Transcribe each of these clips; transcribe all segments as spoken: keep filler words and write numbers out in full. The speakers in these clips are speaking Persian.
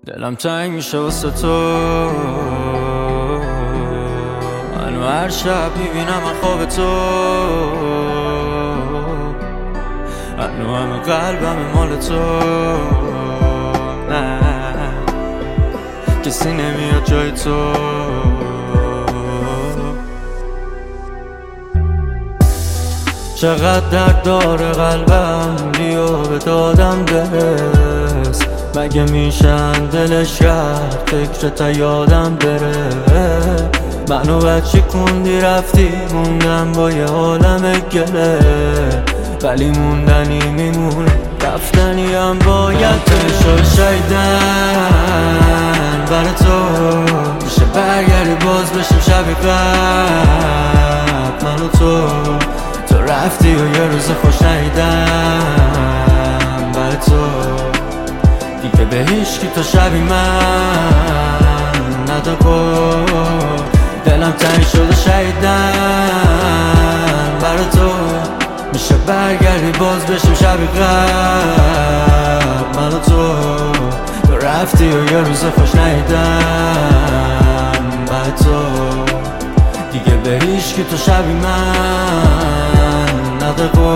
دلم تنگ میشه واسه تو، منو هر شب میبینم من خواب تو، منو همه قلبم مال تو. نه کسی نمیاد جای تو. چقدر درد داره قلبم، بیا به دادم برس. مگه میشن دلش کرد فکرت یادم بره. منو بچه کندی رفتی، موندم با یه عالم گله. ولی موندنی میمونه، رفتنی هم باید بشه. شایدن برای تو میشه برگردی باز بشیم شب قبل. من و تو تو رفتی و یه روز خوش نیدم برای تو. دیگه به هیچکی تو شبی من نداگو. دلم تنگ شده شایدن برای تو میشه برگردی باز بشیم شبی قبل. من و تو تو رفتی و یه روز خوش نیدم برای تو. دیگه به هیچکی تو شبی من نداگو.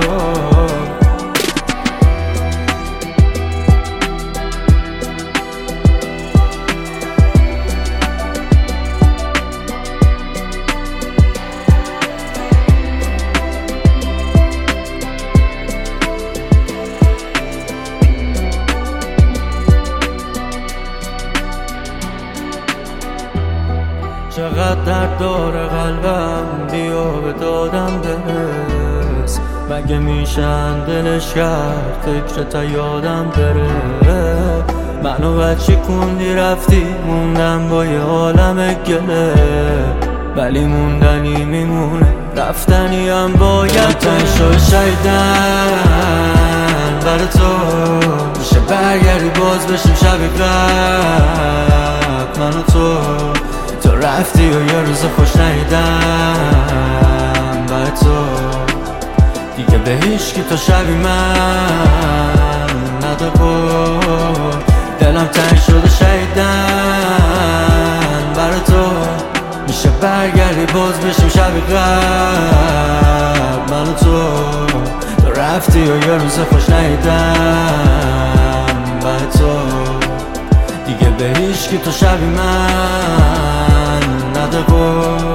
چقدر درد داره قلبم، بیا به دادم برس. مگه میشن دلش کرد فکرت یادم بره. منو بچه کندی رفتی، موندم با یه عالم گله. ولی موندنی میمونه، رفتنی هم باید تنشو. شایدن برای تو میشه برگردی باز بشیم شب قبل. من و تو تو رفتی و یه روز خوش نیدم برای تو. دیگه به هیچکی تو شبی من نداگو. دلم تنگ شده شایدن برای تو میشه برگردی باز بشیم شبی قبل. من و تو تو رفتی و یه روز خوش نیدم برای تو. دیگه به هیچکی تو شبی من نداگو.